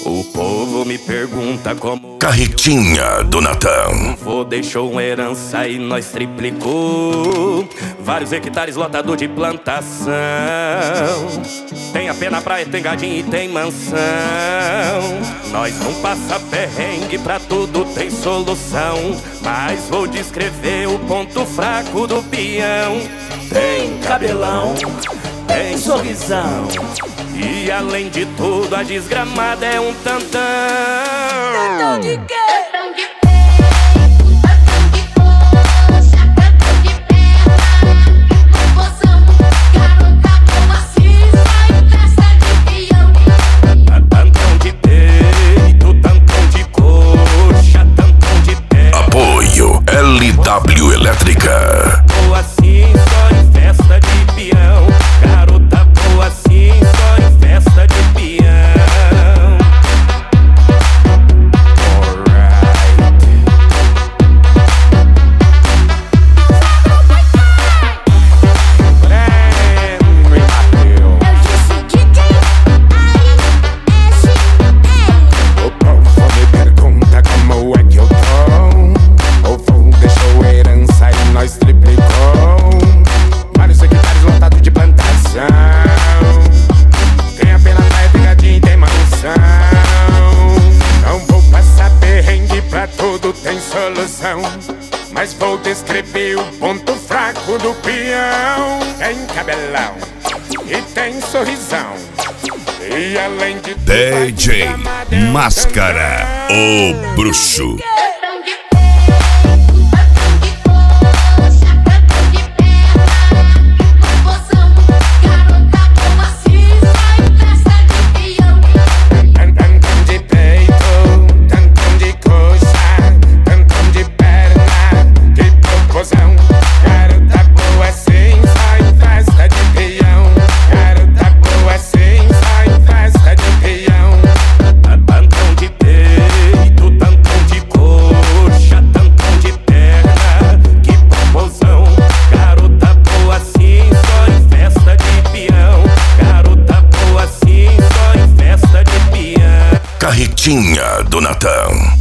O povo me pergunta como Carretinha do Natan. vô deixou uma herança e nós triplicou. Vários hectares lotado de plantação. Tem AP na praia, tem gadinho e tem mansão. Nós não passa perrengue, pra tudo tem solução. Mas vou descrever o ponto fraco do peão. Tem cabelão, tem sorrisão, e além de tudo a desgramada é um tantão. Tantão de quê? Tantão de tantão de coxa, tantão de perna, que confusão. Garota boa assim, só em festa de peão. Tantão de peito, tantão de coxa, tantão de perna. Apoio LW Elétrica. Boa assim, só em festa de peão. Garota boa assim, só em festa de peão. O povo me pergunta como é que eu tô. O vô deixou herança e nós triplicou. Vários hectares lotados de plantação. Tem a pena praia, tem gadinho e tem mansão. Não vou passar perrengue, pra tudo tem solução. Mas vou descrever o ponto fraco do peão. Tem cabelão e tem sorrisão, e além de tudo, DJ Máscara, o bruxo. Tantão de tantão de coxa, tantão de perna, que confusão. Garota boa assim, só em festa de peão. Tantão de peito, tantão de coxa, tantão de perna, que confusão. Garota boa assim, só em festa de peão. Garota boa assim, só em festa de peão. Tantão de peito, tantão de coxa, tantão de perna, que confusão. Garota boa assim, só em festa de peão. Garota boa assim, só em festa de peão. Carretinha do Natan.